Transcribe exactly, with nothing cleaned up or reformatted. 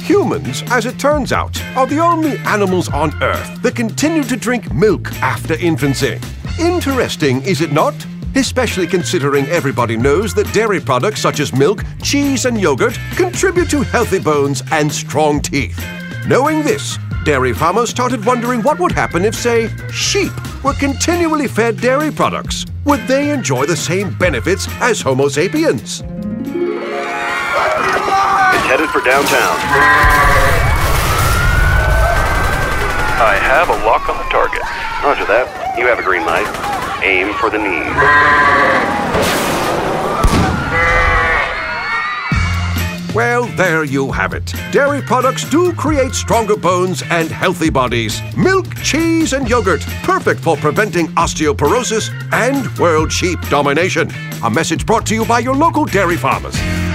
Humans, as it turns out, are the only animals on Earth that continue to drink milk after infancy. Interesting, is it not? Especially considering everybody knows that dairy products such as milk, cheese and yogurt contribute to healthy bones and strong teeth. Knowing this, dairy farmers started wondering what would happen if, say, sheep were continually fed dairy products. Would they enjoy the same benefits as Homo sapiens? It's headed for downtown. I have a lock on the target. Roger that. You have a green light. Aim for the knee. Well, there you have it. Dairy products do create stronger bones and healthy bodies. Milk, cheese, and yogurt, perfect for preventing osteoporosis and world sheep domination. A message brought to you by your local dairy farmers.